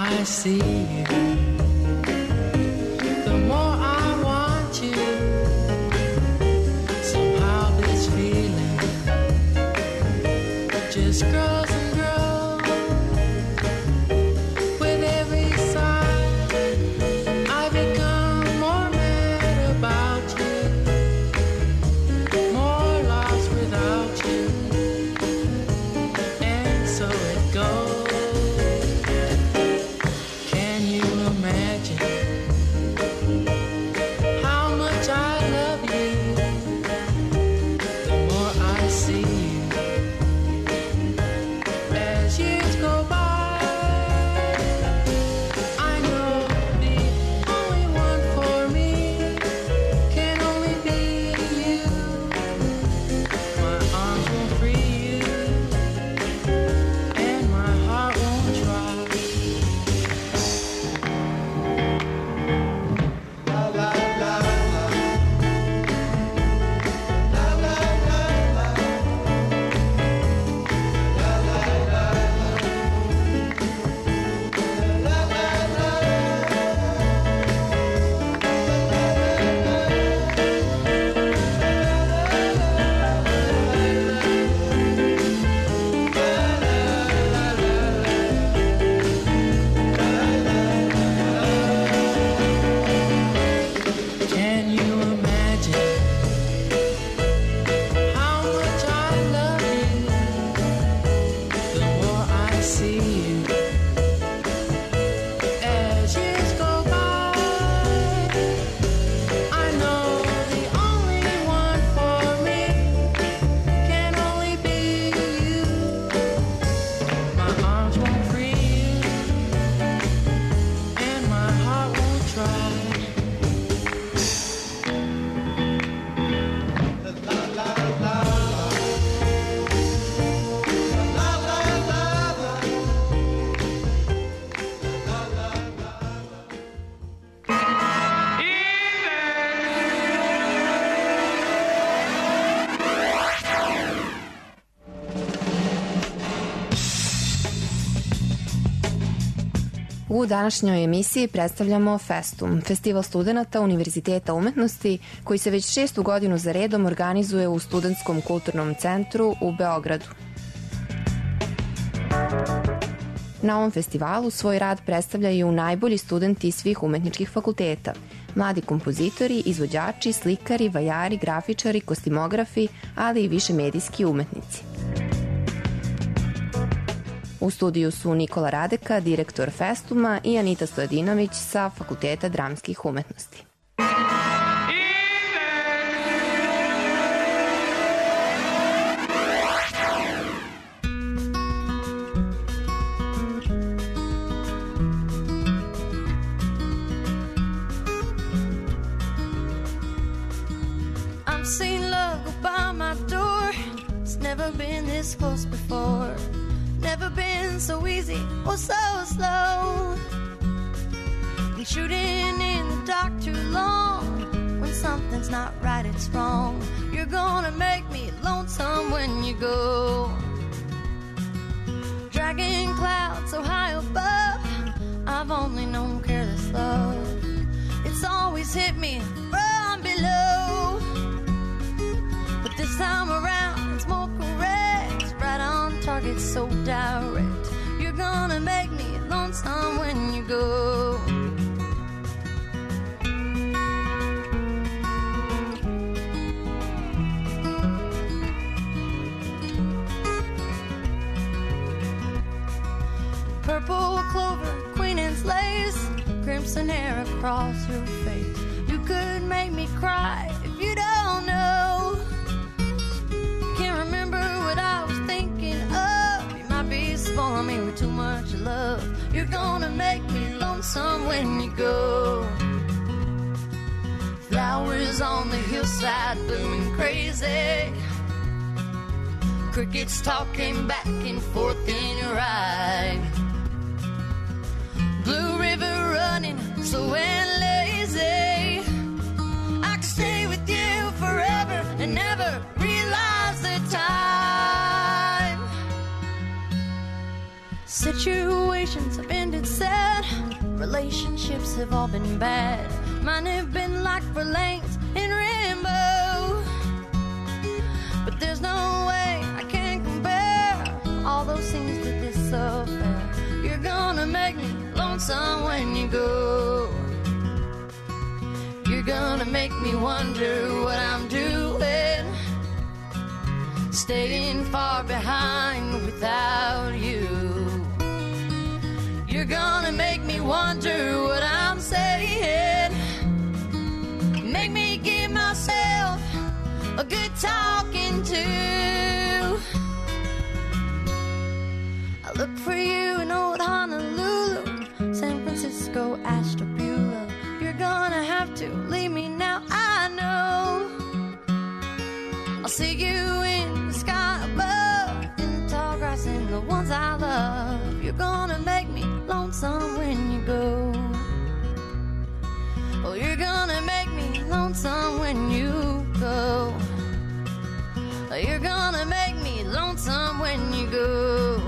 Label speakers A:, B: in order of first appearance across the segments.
A: I see you, the more I want you. Somehow this feeling just grows and grows. With every sigh, I become more mad about you, more lost without you, and so it goes.
B: U današnjoj emisiji predstavljamo Festum, festival studenata Univerziteta umetnosti koji se već 6. godinu za redom organizuje u Studentskom kulturnom centru u Beogradu. Na ovom festivalu svoj rad predstavljaju najbolji studenti svih umetničkih fakulteta, mladi kompozitori, izvođači, slikari, vajari, grafičari, kostimografi, ali i višemedijski umetnici. U studiju su Nikola Radeka, direktor Festuma, i Anita Stojadinović sa Fakulteta dramskih umetnosti.
C: I'm seen love go by my door. It's never been this close before. Never been so easy or so slow. Been shooting in the dark too long. When something's not right, it's wrong. You're gonna make me lonesome when you go. Dragging clouds so high above. I've only known careless love. It's always hit me from below. But this time around, it's more correct. Right on target, so direct. You're gonna make me lonesome when you go. Purple clover, queen and lace, crimson hair across your face. You could make me cry if you don't know. Can't remember what I was thinking of. You might be spoiling me with too much love. You're gonna make me lonesome when you go. Flowers on the hillside blooming crazy. Crickets talking back and forth in your eye. Blue river running slow and lazy. I could stay with you forever and never realize the time. Situations have ended sad, relationships have all been bad. Mine have been like for lanes in rainbow, but there's no way I can compare all those things to this affair. You're gonna make me lonesome when you go. You're gonna make me wonder what I'm doing, staying far behind without you. You're gonna make me wonder what I'm saying, make me give myself a good talking to. I look for you in old Honolulu, San Francisco, Ashtabula. You're gonna have to leave me now, I know. I'll see you in the sky above, in the tall grass and the ones I love. You're gonna make me lonesome when you go. Oh, you're gonna make me lonesome when you go. Oh, you're gonna make me lonesome when you go.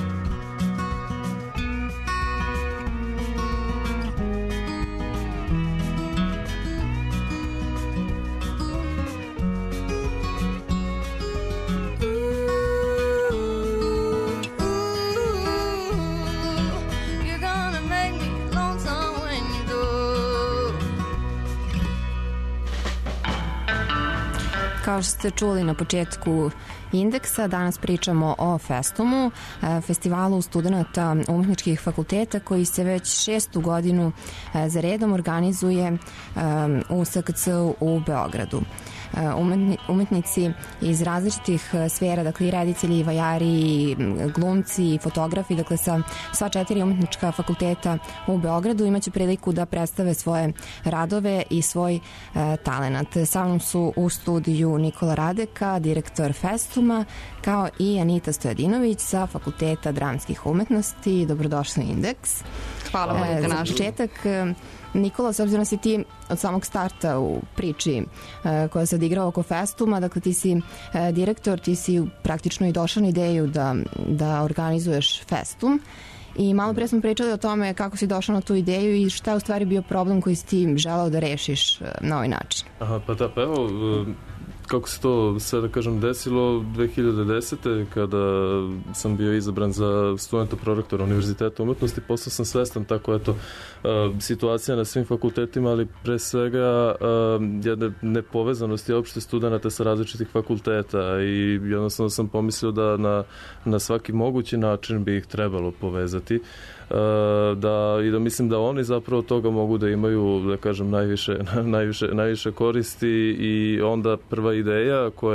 B: Kao što ste čuli na početku Indeksa, danas pričamo o Festumu, festivalu studenta umetničkih fakulteta koji se već 6. godinu za redom organizuje u SKC-u u Beogradu. Umetnici iz različitih sfera, dakle i reditelji, vajari, glumci, fotografi, dakle sa sva 4 umetnička fakulteta u Beogradu imaće priliku da predstave svoje radove i svoj talenat. Sa mnom su u studiju Nikola Radeka, direktor Festuma, kao i Anita Stojadinović sa Fakulteta dramskih umetnosti. Dobrodošli u Indeks.
D: Hvala vam na
B: Za
D: našu.
B: početak, Nikola, s obzirom si ti od samog starta u priči koja se odigrava oko Festuma, dakle ti si direktor, ti si praktično i došao na ideju da organizuješ Festum. I malo pre smo pričali o tome kako si došao na tu ideju i šta je u stvari bio problem koji si ti želao da rešiš na ovaj način.
E: Aha, pa evo, kako se to sve da kažem desilo 2010. kada sam bio izabran za studenta prorektora Univerziteta umetnosti, postao sam svestan tako eto situacija na svim fakultetima, ali pre svega jedne nepovezanosti opšte studenta sa različitih fakulteta i jednostavno sam pomislio da na svaki mogući način bi ih trebalo povezati. I da mislim da oni zapravo od toga mogu da imaju, da kažem, najviše koristi i onda prva ideja koja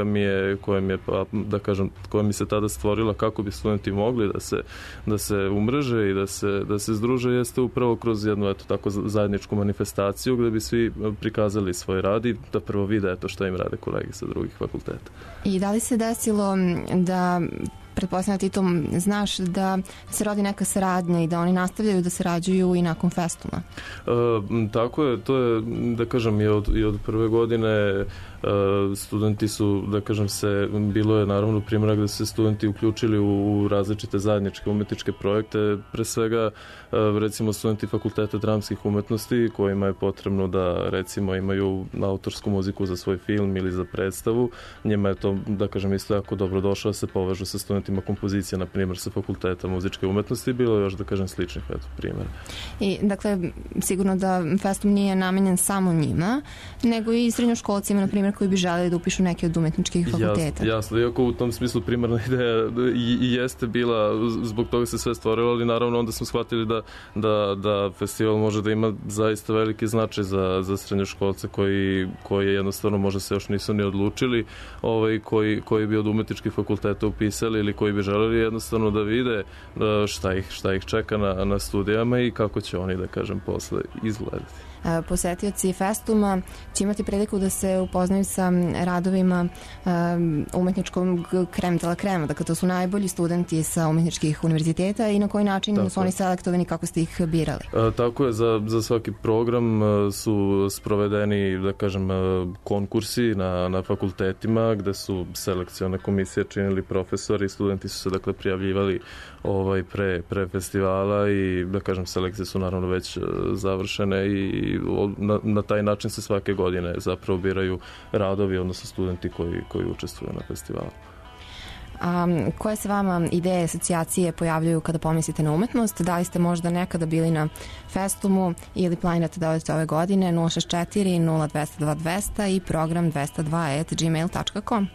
E: mi se tada stvorila kako bi studenti mogli da se umreže i da se združe jeste upravo kroz jednu tako zajedničku manifestaciju gde bi svi prikazali svoj rad i da prvo vide šta im rade kolege sa drugih fakulteta.
B: I da li se desilo da pretpostavljam ti to znaš da se rodi neka saradnja i da oni nastavljaju da sarađuju i nakon Festuma?
E: Tako je, to je, da kažem, i od prve godine studenti su, da kažem bilo je naravno primjera gde se studenti uključili u različite zajedničke umetničke projekte, pre svega recimo studenti Fakulteta dramskih umetnosti kojima je potrebno da recimo imaju autorsku muziku za svoj film ili za predstavu, njima je to, da kažem, isto jako dobro došlo da se povežu sa studentima kompozicije, na primjer sa Fakulteta muzičke umetnosti, bilo je još, da kažem, sličnih primjera.
B: I dakle, sigurno da Festum nije namenjen samo njima, nego i srednjoškolcima, na primjer, koji bi želeli da upišu neke od umetničkih fakulteta.
E: Jasno, iako u tom smislu primarna ideja i jeste bila, zbog toga se sve stvorilo, ali naravno onda smo shvatili da festival može da ima zaista veliki značaj za srednjoškolce koji jednostavno možda se još nisu ni odlučili, koji bi od umetničkih fakulteta upisali ili koji bi želeli jednostavno da vide šta ih čeka na studijama i kako će oni, da kažem, posle izgledati.
B: Posetioci Festuma će imati priliku da se upoznaju sa radovima umetničkog krem de la krema, dakle to su najbolji studenti sa umetničkih univerziteta i na koji način su oni selektovani, kako ste ih birali?
E: Tako je, za svaki program su sprovedeni, da kažem, konkursi na fakultetima gde su selekcione komisije činili profesori, studenti su se dakle prijavljivali pre festivala i da kažem selekcije su naravno već završene i na taj način se svake godine zapravo biraju radovi, odnosno studenti koji učestvuju na festivalu.
B: A koje se vama ideje, asocijacije pojavljuju kada pomislite na umetnost? Da li ste možda nekada bili na Festumu ili planirate da odete ove godine? 064 0222 200 i program 202@gmail.com.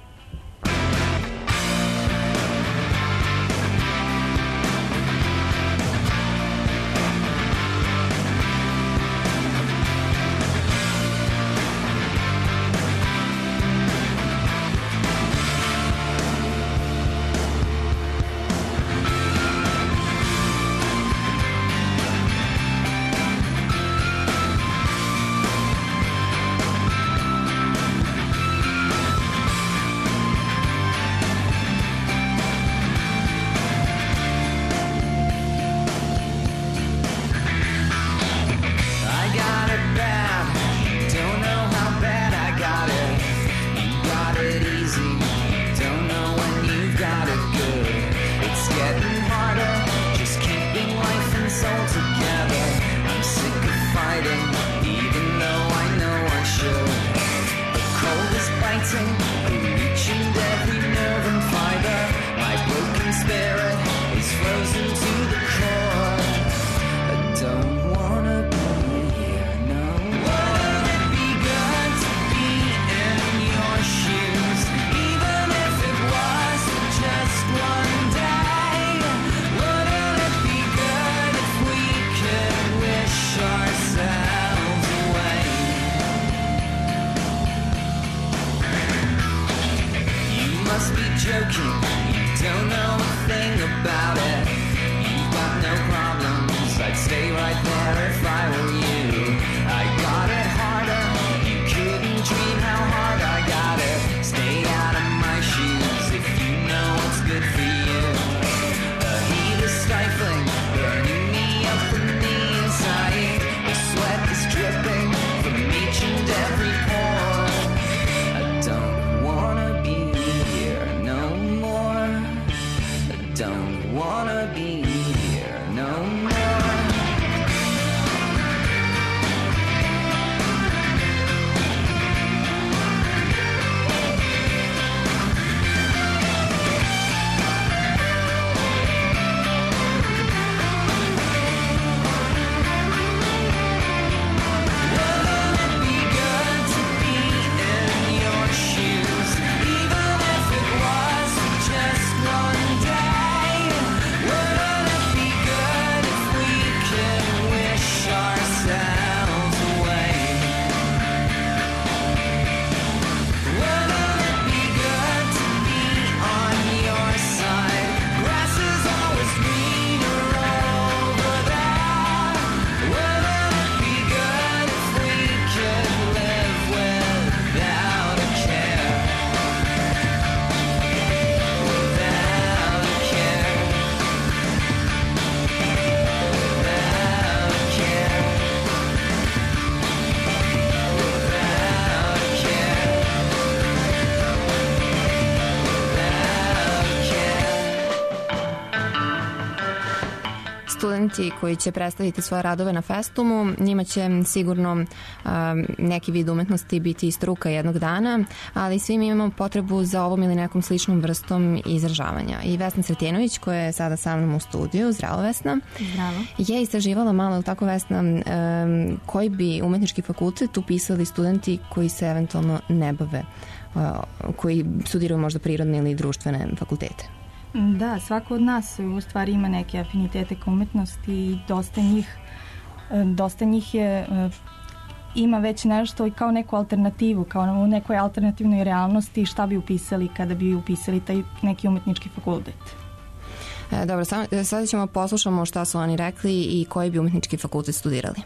B: Studenti koji će predstaviti svoje radove na Festumu, njima će sigurno neki vid umetnosti biti i struka jednog dana, ali svi mi imamo potrebu za ovom ili nekom sličnom vrstom izražavanja. I Vesna Sretjenović, koja je sada sa mnom u studiju, zdravo Vesna,
D: zdravo,
B: je istraživala malo, ili tako Vesna, koji bi umetnički fakultet upisali studenti koji se eventualno ne bave, koji studiraju možda prirodne ili društvene fakultete.
D: Da, svako od nas u stvari ima neke afinitete ka umetnosti i dosta njih ima već nešto i kao neku alternativu, kao u nekoj alternativnoj realnosti šta bi upisali kada bi upisali taj neki umetnički fakultet.
B: Dobro, sada ćemo poslušamo šta su oni rekli i koji bi umetnički fakultet studirali.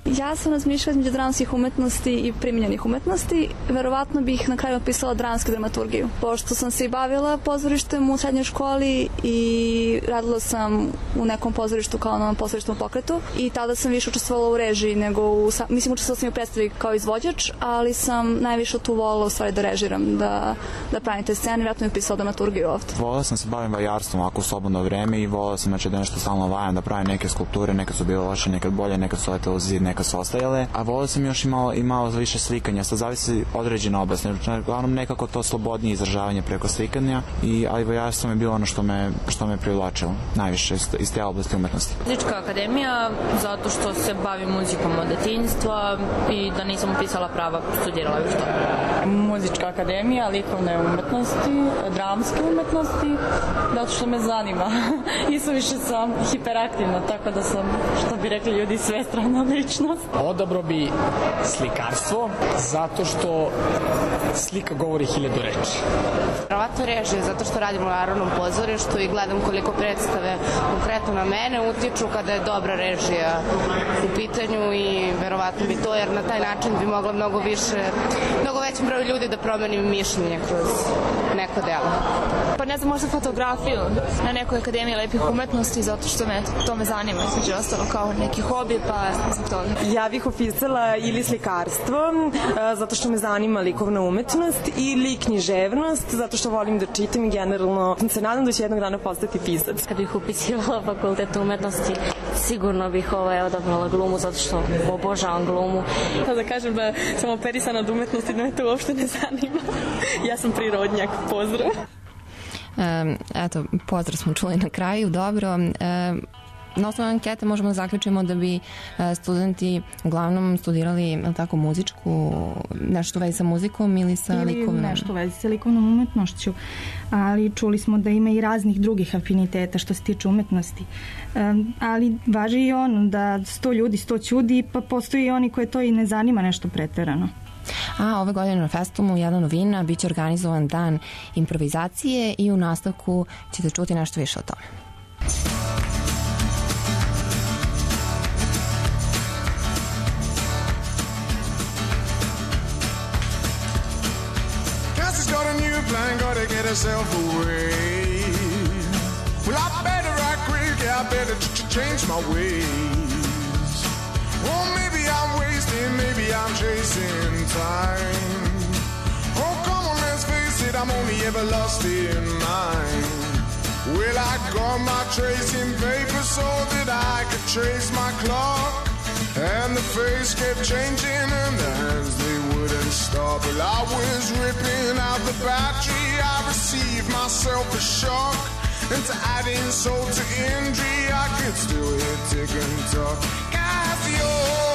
F: Ja sam razmišljala između dramskih umetnosti i primjenjenih umetnosti. Verovatno bih na kraju napisala dramsku dramaturgiju. Pošto sam se i bavila pozorištem u srednjoj školi i radila sam u nekom pozorištu kao na pozorištom pokretu i tada sam više učestvovala u režiji nego učestvovala sam i u predstavi kao izvođač, ali sam najviše tu volila u stvari da režiram, da pravim te scene, vjerojatno bih pisala dramaturgiju ovde.
G: Volila sam se bavim vajarstvom ovako u slobodno vreme i volila sam da nešto stalno vajam, da pravim neke skulpture, nekad su bile loše, nekad bolje, nekad su letele u zid, nekad su ostajale, a volila sam još i malo više slikanja, sad zavisi određena oblast, uglavnom nekako to slobodnije izražavanje preko slikanja, ali vajarstvo je bilo ono što me privlačilo najviše iz te oblasti umetnosti.
H: Muzička akademija, zato što se bavim muzikom od detinjstva i da nisam upisala prava, studirala još to.
I: Muzička akademija, likovne umetnosti, dramske umetnosti, zato što me zanima. I suviše sam hiperaktivna, tako da sam, što bi rekli ljudi, svestrana ličnost.
J: Odabro bi slikarstvo, zato što slika govori 1000 reči.
K: Verovatno režije, zato što radim u Narodnom pozorištu i gledam koliko predstave konkretno na mene utiču kada je dobra režija u pitanju i verovatno bi to, jer na taj način bi mogla mnogo većem broju ljudi da promenim mišljenje kroz neko delo.
L: Pa ne znam, možda fotografiju na nekoj akademiji lepih umetnosti, zato što to me zanima, između ostalo kao neki hobi, pa zbog toga.
M: Ja bih upisala ili slikarstvo, zato što me zanima likovna umetnost, ili književnost, zato što volim da čitam i generalno se nadam da ću jednog dana postati pisac.
N: Kad bih upisivala fakultet umetnosti, sigurno bih odabrala glumu, zato što obožavam glumu.
O: Da kažem da sam operisana od umetnosti, da me to uopšte ne zanima. Ja sam prirodnjak, pozdrav.
B: Eto, pozdrav smo čuli na kraju, dobro. Na osnovu ankete možemo da zaključimo da bi studenti uglavnom studirali tako muzičku, nešto u vezi sa muzikom ili sa likovnom?
D: Ili nešto u vezi sa likovnom umetnošću, ali čuli smo da ima i raznih drugih afiniteta što se tiče umetnosti. Ali važi i ono da 100 ljudi, 100 ćudi, pa postoji i oni koje to i ne zanima nešto preterano.
B: A ove godine na Festumu jedna novina, bit će organizovan dan improvizacije i u nastavku ćete čuti nešto više o tome.
P: Gotta get herself away. Well, I better right quick, yeah, I better change my ways. Oh, maybe I'm wasting, maybe I'm chasing time. Oh, come on, let's face it, I'm only ever lost in mine. Well, I got my tracing paper so that I could trace my clock. And the face kept changing and the hands, they wouldn't stop. Well, I was ripping out the battery, I received myself a shock. And to add insult to injury, I could still hear tick and talk. Casio,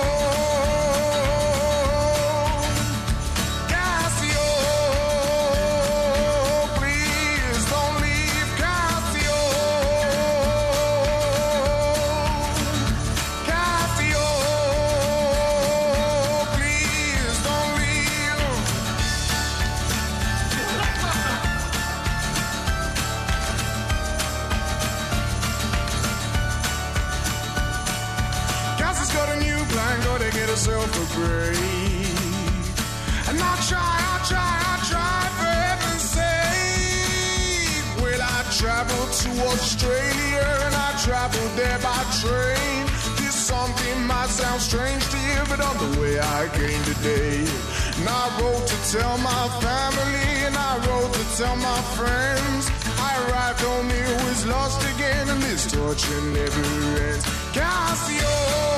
P: Casio, please don't leave. Casio, Casio, please don't leave. Cassie's got a new plan, gotta get herself a break. And I try, for heaven's sake. Well, I traveled to Australia and I traveled there by train. This something might sound strange to you, but on the way I came today. And I wrote to tell my family and I wrote to tell my friends. I arrived home, it was lost again, and this torture never ends. Casio,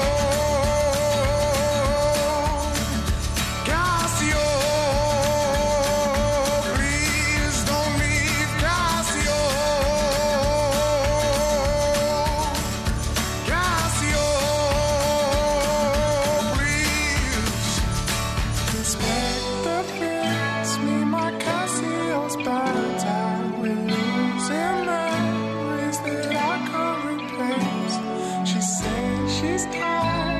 P: Casio, please don't leave. Casio, Casio, please. Inspector fits me, my Casio's bad. I will lose memories that I can't replace. She says she's tired.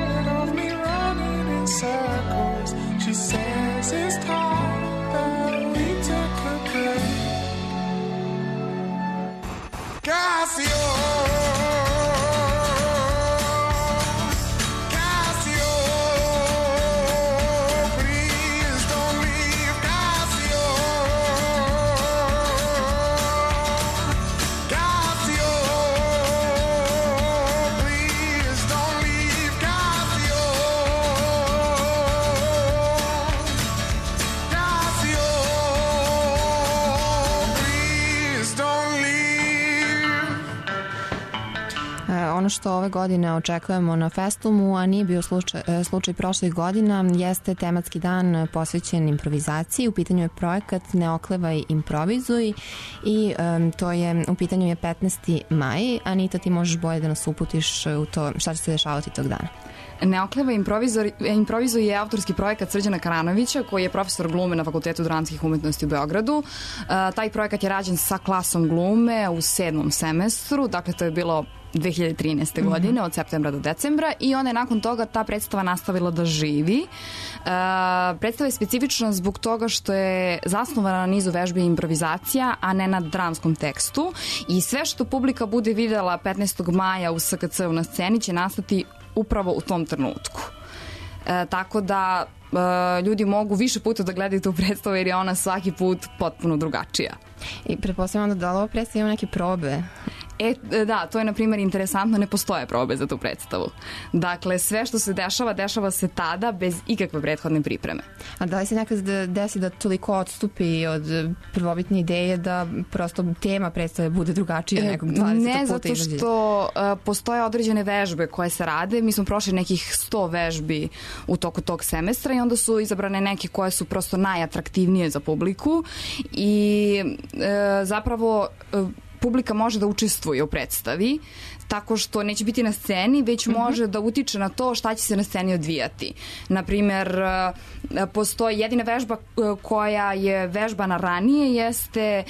B: Ono što ove godine očekujemo na Festumu, a nije bio slučaj prošlih godina, jeste tematski dan posvećen improvizaciji. U pitanju je projekat Ne oklevaj, improvizuj i u pitanju je 15. maj. Anita, ti možeš bolje da nas uputiš u to šta će se dešavati tog dana.
Q: Ne oklevaj, improvizuj je autorski projekat Srđana Karanovića, koji je profesor glume na Fakultetu dramskih umetnosti u Beogradu. Taj projekat je rađen sa klasom glume u 7. semestru, dakle to je bilo 2013. godine, od septembra do decembra, i onda je nakon toga ta predstava nastavila da živi. Predstava je specifična zbog toga što je zasnovana na nizu vežbi i improvizacija, a ne na dramskom tekstu, i sve što publika bude videla 15. maja u SKC-u na sceni će nastati upravo u tom trenutku. Tako da ljudi mogu više puta da gledaju tu predstavu jer je ona svaki put potpuno drugačija.
B: I pretpostavljam da ovo predstava ima neke probe.
Q: Da, to je na primjer interesantno, ne postoje probe za tu predstavu. Dakle, sve što se dešava se tada bez ikakve prethodne pripreme.
B: A da li se nekad desi da toliko odstupi od prvobitne ideje da prosto tema predstave bude drugačija nekog 20 puta izađe?
Q: Ne, zato što postoje određene vežbe koje se rade. Mi smo prošli nekih 100 vežbi u toku tog semestra i onda su izabrane neke koje su prosto najatraktivnije za publiku i zapravo publika može da učestvuje u predstavi tako što neće biti na sceni, već može da utiče na to šta će se na sceni odvijati. Naprimer, postoji jedina vežba koja je vežbana ranije, jeste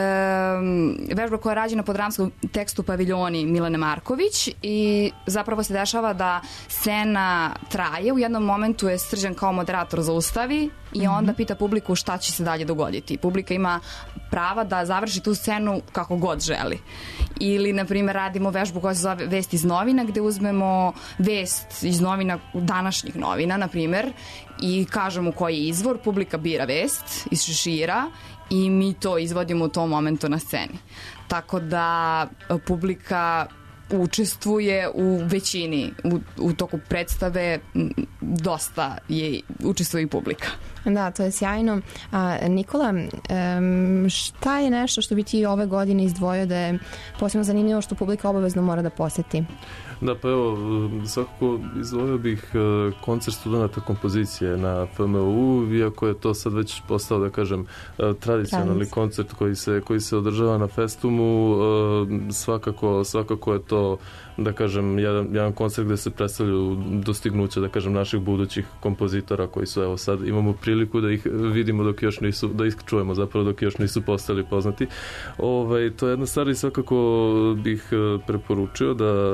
Q: vežba koja je rađena po dramskom tekstu Paviljoni Milane Marković, i zapravo se dešava da scena traje, u jednom momentu je Srđan kao moderator zaustavi i onda pita publiku šta će se dalje dogoditi. Publika ima prava da završi tu scenu kako god želi. Ili, na primjer, radimo vežbu koja se zove Vest iz novina, gde uzmemo vest iz novina, današnjih novina, na primjer, i kažemo koji je izvor, publika bira vest iz šešira i mi to izvodimo u tom momentu na sceni. Tako da publika učestvuje u većini, u toku predstave dosta učestvuje i publika.
B: Da, to je sjajno. Nikola, šta je nešto što bi ti ove godine izdvojio da je posebno zanimljivo što publika obavezno mora da poseti?
E: Da, pa evo, svakako izdvojio bih koncert studenta kompozicije na FMU, iako je to sad već postao, da kažem, tradicionalni koncert koji se održava na Festumu. Svakako je to, da kažem, jedan koncert gde se predstavljaju dostignuća, da kažem, naših budućih kompozitora koji su, evo sad imamo priliku da ih vidimo dok još nisu, da ih čujemo zapravo dok još nisu postali poznati. To je jedna stvar i svakako bih preporučio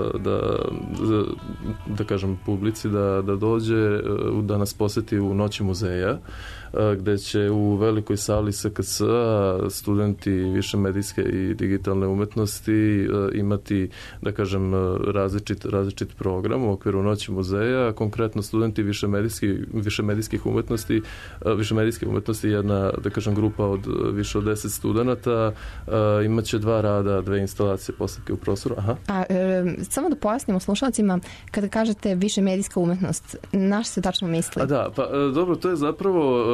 E: da kažem publici da dođe, da nas poseti u Noći muzeja, gde će u velikoj sali SKC-a studenti više medijske i digitalne umetnosti imati, da kažem, različit program u okviru Noći muzeja. Konkretno studenti više medijskih umetnosti, jedna, da kažem, grupa od više od 10 studenata imaće 2 rada, 2 instalacije postavke u prostoru.
B: Samo da pojasnimo slušalcima, kada kažete više medijska umetnost, na što se tačno misli?
E: Dobro, to je zapravo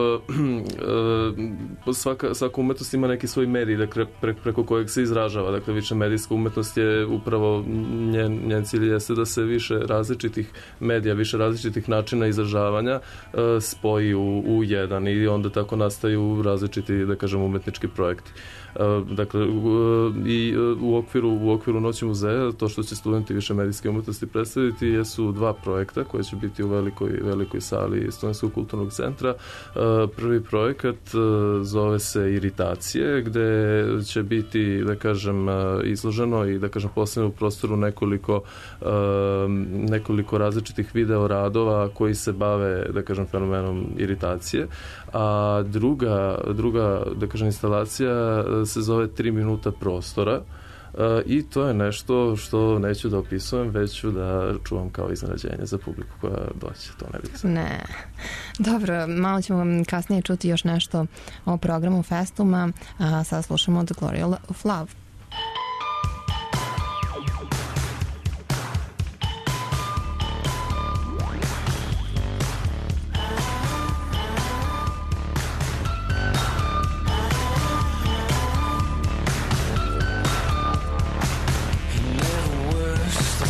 E: svaka umetnost ima neki svoj medij preko kojeg se izražava. Dakle, više medijska umetnost je upravo njen cilj jeste da se više različitih medija, više različitih načina izražavanja spoji u jedan i onda tako nastaju različiti, da kažem, umetnički projekti. Dakle, i u okviru Noći muzeja, to što će studenti više medijske umetnosti predstaviti jesu 2 projekta koje će biti u velikoj sali Studentskog kulturnog centra. Prvi projekat zove se Iritacije, gde će biti, da kažem, izloženo i, da kažem, postavljeno u prostoru nekoliko različitih video radova koji se bave, da kažem, fenomenom iritacije. A druga, da kažem, instalacija se zove 3 minuta prostora i to je nešto što neću da opisujem, već ću da čuvam kao iznenađenje za publiku koja doće, to ne bih sad.
B: Ne. Dobro, malo ćemo kasnije čuti još nešto o programu Festuma, a sad slušamo The Glory of Love.
A: The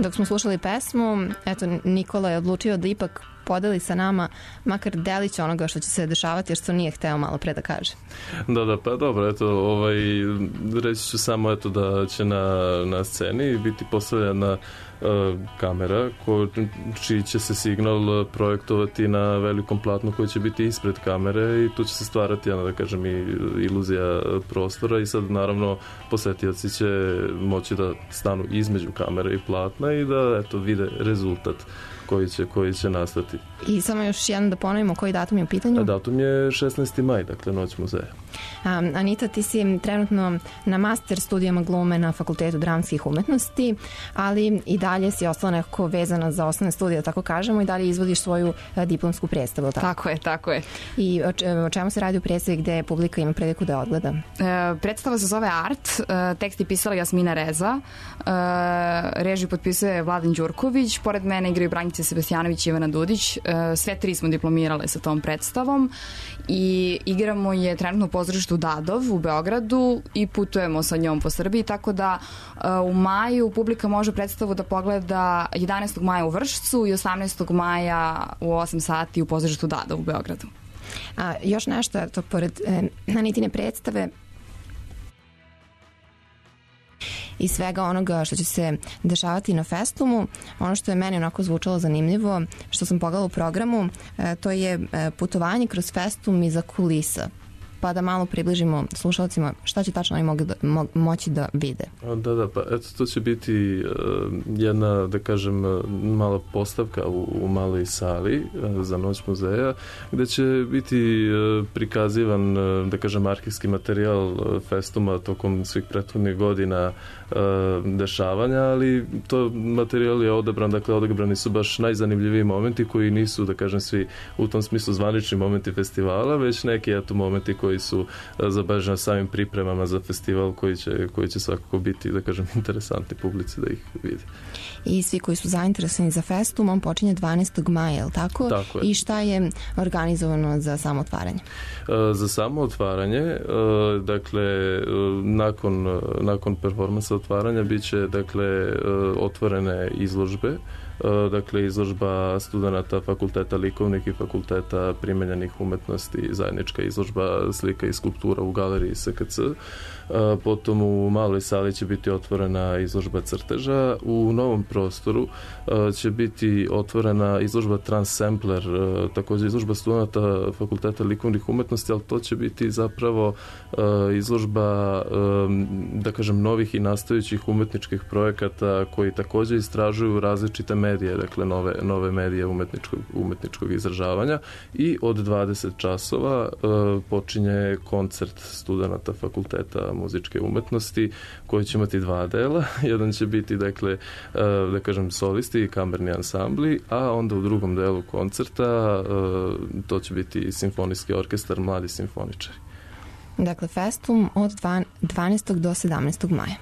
B: Dok smo slušali pesmu, eto, Nikola je odlučio da ipak podeli sa nama makar delić onoga što će se dešavati, jer što nije hteo malo pre da kaže.
E: Da, pa dobro, eto, reći ću samo eto da će na sceni biti postavljena kamera čiji će se signal projektovati na velikom platnu koji će biti ispred kamere i tu će se stvarati jedna, da kažem, i iluzija prostora i sad naravno posetioci će moći da stanu između kamere i platna i da eto vide rezultat koji će nastati.
B: I samo još jedan da ponovimo koji datum je u pitanju?
E: Datum je 16. maj, dakle Noć muzeja.
B: Anita, ti si trenutno na master studijama glume na Fakultetu dramskih umetnosti, ali i dalje si ostala nekako vezana za osnovne studije, tako kažemo, i dalje izvodiš svoju diplomsku predstavu.
Q: Tako je.
B: I o čemu se radi u predstavi gde publika ima priliku da odgleda?
Q: Predstava se zove Art, tekst je pisala Jasmina Reza, režiju potpisuje Vladan Đurković, pored mene igraju Brankica Sebastjanović i Ivana Dudić. Sve tri smo diplomirale sa tom predstavom i igramo je trenutno u pozorištu Dadov u Beogradu i putujemo sa njom po Srbiji, tako da u maju publika može predstavu da pogleda 11. maja u Vršcu i 18. maja u 8 sati u pozorištu Dadov u Beogradu.
B: Još nešto, to pored Anitine predstave i svega onoga što će se dešavati na Festumu, ono što je meni onako zvučalo zanimljivo, što sam pogledala u programu, to je putovanje kroz Festum iza kulisa. Pa da malo približimo slušalcima šta će tačno oni moći da vide.
E: Da, pa eto, to će biti jedna, da kažem, mala postavka u maloj sali za Noć muzeja, gde će biti prikazivan, da kažem, arhivski materijal Festuma tokom svih prethodnih godina dešavanja, ali to materijal je odabran, dakle odabrani su baš najzanimljiviji momenti koji nisu, da kažem, svi u tom smislu zvanični momenti festivala, već neki eto momenti koji su zabeleženi samim pripremama za festival koji će svakako biti, da kažem, interesantni publici da ih vidi.
B: I svi koji su zainteresovani za Festum, on počinje 12. maja, je li tako?
E: Tako je.
B: I šta je organizovano za samo otvaranje?
E: Za samo otvaranje, dakle, nakon performansa otvaranja biće, dakle, otvorene izložbe, dakle izložba studenata Fakulteta likovnih i Fakulteta primenjenih umetnosti, zajednička izložba slika i skulptura u galeriji SKC. Potom u maloj sali će biti otvorena izložba crteža. U novom prostoru će biti otvorena izložba Transsampler, takođe izložba studenata Fakulteta likovnih umetnosti, ali to će biti zapravo izložba, da kažem, novih i nastajućih umetničkih projekata koji takođe istražuju različite medije, dakle nove medije umetničkog izražavanja, i od 20 časova počinje koncert studenata Fakulteta muzičke umetnosti koji će imati dva dela. Jedan će biti, dakle, da kažem, solisti i kamerni ansambli, a onda u drugom delu koncerta to će biti simfonijski orkestar Mladi simfoničari.
B: Dakle, Festum od 12. do 17. maja.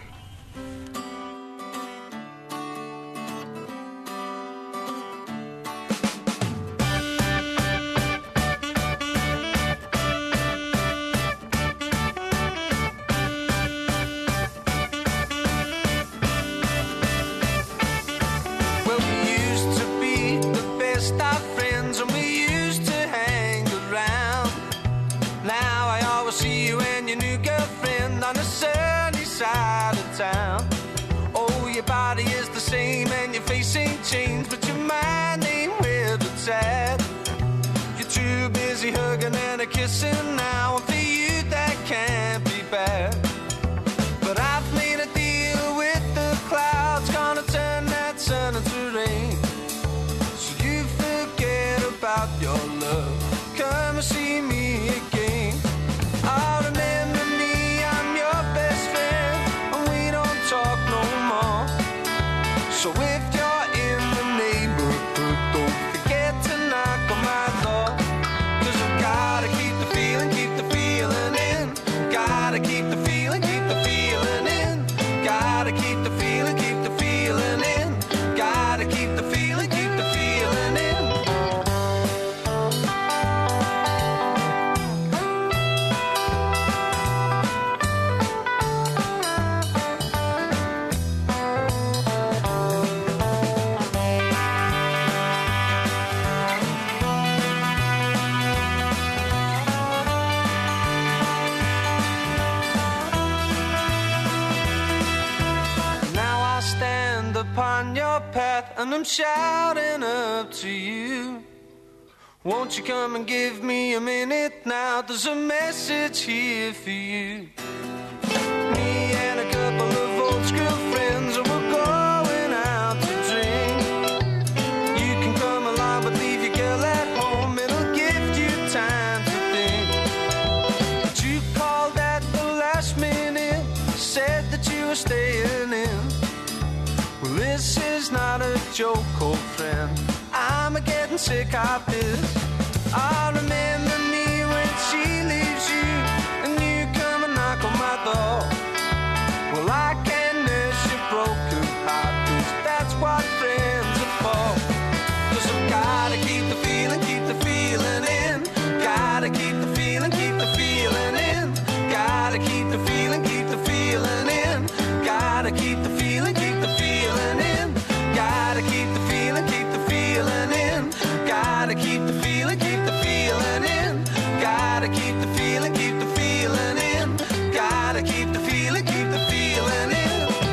R: and I'm shouting up to you. Won't you come and give me a minute now? There's a message here for you. Me and a couple of old school friends, and we're going out to drink. You can come along but leave your girl at home, it'll give you time to think. But you called at the last minute, said that you were staying in. Well, this is not a joke, old friend, I'm getting sick of this. I remember me when she leaves you and you come and knock on my door. Well, I can nurse your broken heart, 'cause that's what friends are for. 'Cause I've gotta keep the feeling in. Gotta keep the feeling in. Gotta keep the feeling in. Gotta keep the feeling in. Gotta keep the feeling in. Gotta keep the feeling in. Gotta keep the feeling in. Gotta keep the feeling in.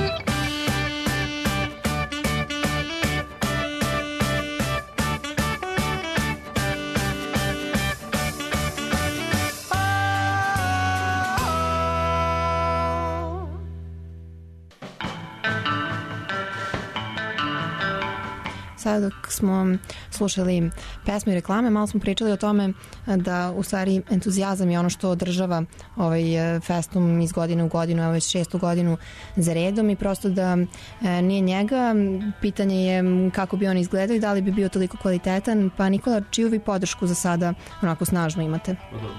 B: Sada dok smo slušali pesme i reklame, malo smo pričali o tome da u stvari entuzijazam je ono što održava ovaj festum iz godine u godinu, evo već 6. godinu za redom, i prosto da nije njega, pitanje je kako bi on izgledao i da li bi bio toliko kvalitetan. Pa Nikola, čiju vi podršku za sada onako snažno imate?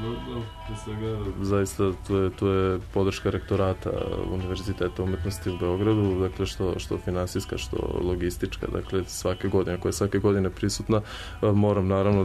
E: Zaista to je podrška rektorata Univerziteta umetnosti u Beogradu, dakle što finansijska, što logistička, dakle svake godine, koja je svake godine prisutna. Moram naravno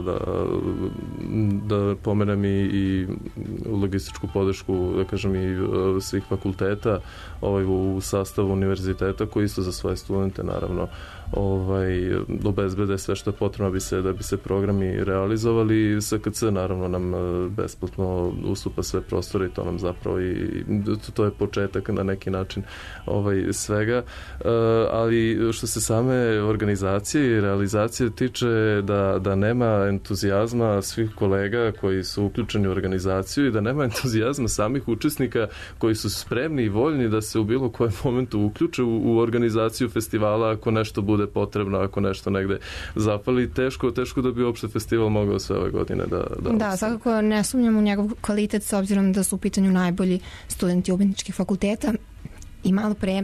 E: da pomenem i logističku podršku, da kažem, i svih fakulteta u sastavu univerziteta, koji isto za svoje studente naravno obezbede sve što je potrebno da bi se programi realizovali. SKC naravno nam besplatno ustupa sve prostore i to nam zapravo i to je početak na neki način svega, ali što se same organizacije i realizacije tiče, da nema entuzijazma svih kolega koji su uključeni u organizaciju i da nema entuzijazma samih učesnika koji su spremni i voljni da se u bilo kojem momentu uključe u organizaciju festivala ako nešto bude potrebno, ako nešto negde zapali, teško da bi uopšte festival mogao sve ove godine
B: da, svakako ne sumnjam u njegov kvalitet s obzirom da su u pitanju najbolji studenti umetničkih fakulteta. I malo pre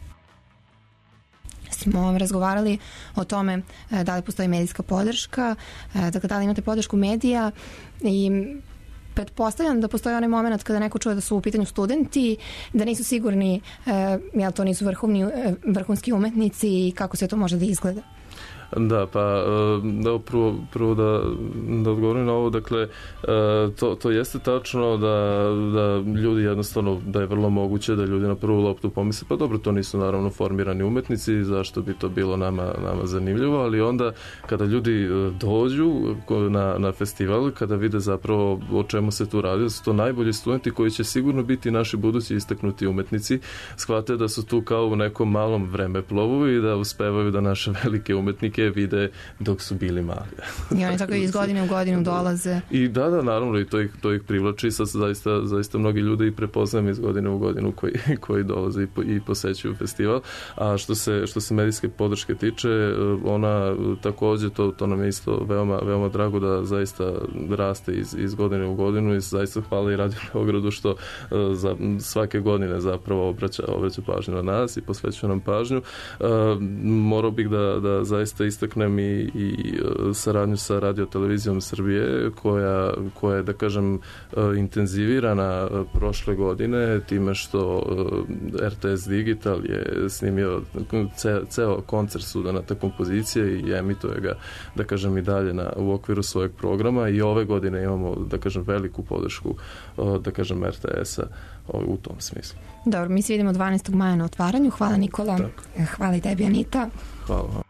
B: smo razgovarali o tome da li postoji medijska podrška, dakle da li imate podršku medija, i pretpostavljam da postoji onaj moment kada neko čuje da su u pitanju studenti, da nisu sigurni jel to nisu vrhunski umetnici i kako sve to može da izgleda.
E: Da, pa prvo da odgovorim na ovo, dakle to jeste tačno da ljudi jednostavno, da je vrlo moguće da ljudi na prvu loptu pomisle, pa dobro, to nisu naravno formirani umetnici, zašto bi to bilo nama zanimljivo, ali onda kada ljudi dođu na festival, kada vide zapravo o čemu se tu radi, da su to najbolji studenti koji će sigurno biti naši budući istaknuti umetnici, shvate da su tu kao u nekom malom vremeplovu i da uspevaju da naše velike umetnike vide dok su bili mali.
B: I oni tako iz godine u godinu dolaze. I
E: da, naravno, i to ih privlači. Sad zaista mnogi ljudi i prepoznajem iz godine u godinu koji dolaze i posećuju festival. A što se medijske podrške tiče, ona takođe, to nam je isto veoma drago da zaista raste iz godine u godinu i zaista hvala i Radio Beogradu što svake godine zapravo obraća pažnju na nas i posvećuje nam pažnju. Morao bih da zaista istaknem i saradnju sa Radio televizijom Srbije koja je, da kažem, intenzivirana prošle godine time što RTS Digital je snimio ceo koncert studenata kompozicije i emituje ga, da kažem, i dalje u okviru svojeg programa, i ove godine imamo, da kažem, veliku podršku, da kažem, RTS-a u tom smislu.
B: Dobro, mi se vidimo 12. maja na otvaranju. Hvala Nikola. Hvala i tebi, Anita.
E: Hvala vam.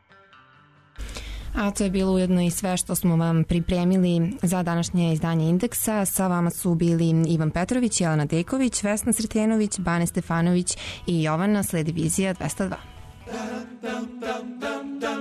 B: A to je bilo ujedno i sve što smo vam pripremili za današnje izdanje Indeksa. Sa vama su bili Ivan Petrović, Jelena Dejković, Vesna Sretenović, Bane Stefanović i Jovana. Sledi Vizija 202.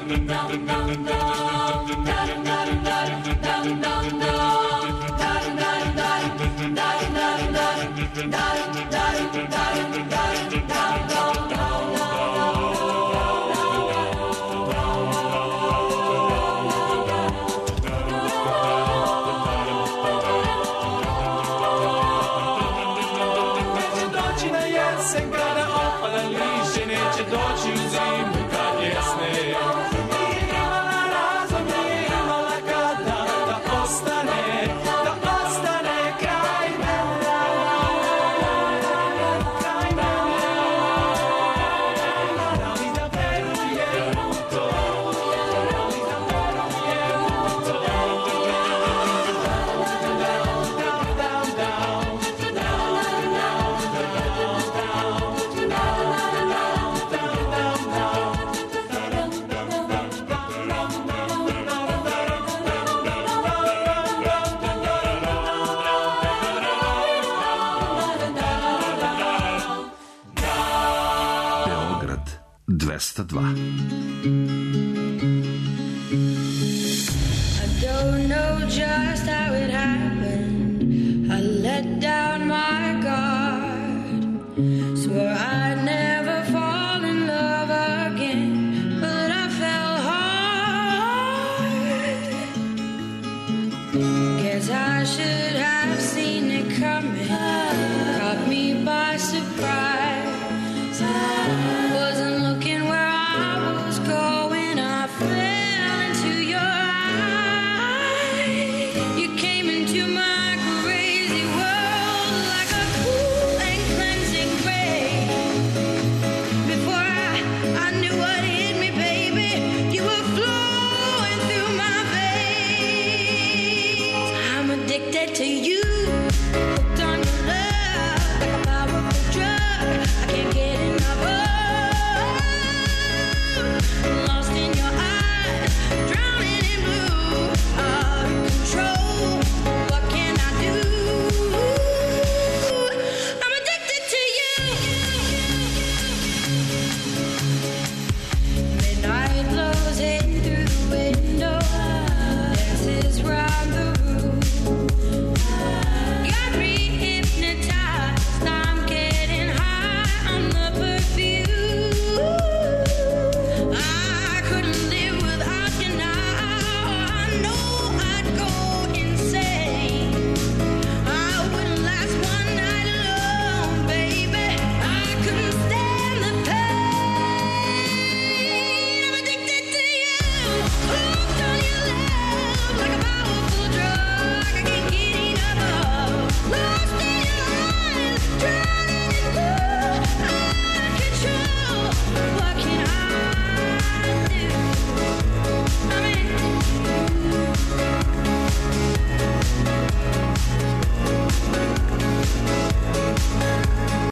S: 202.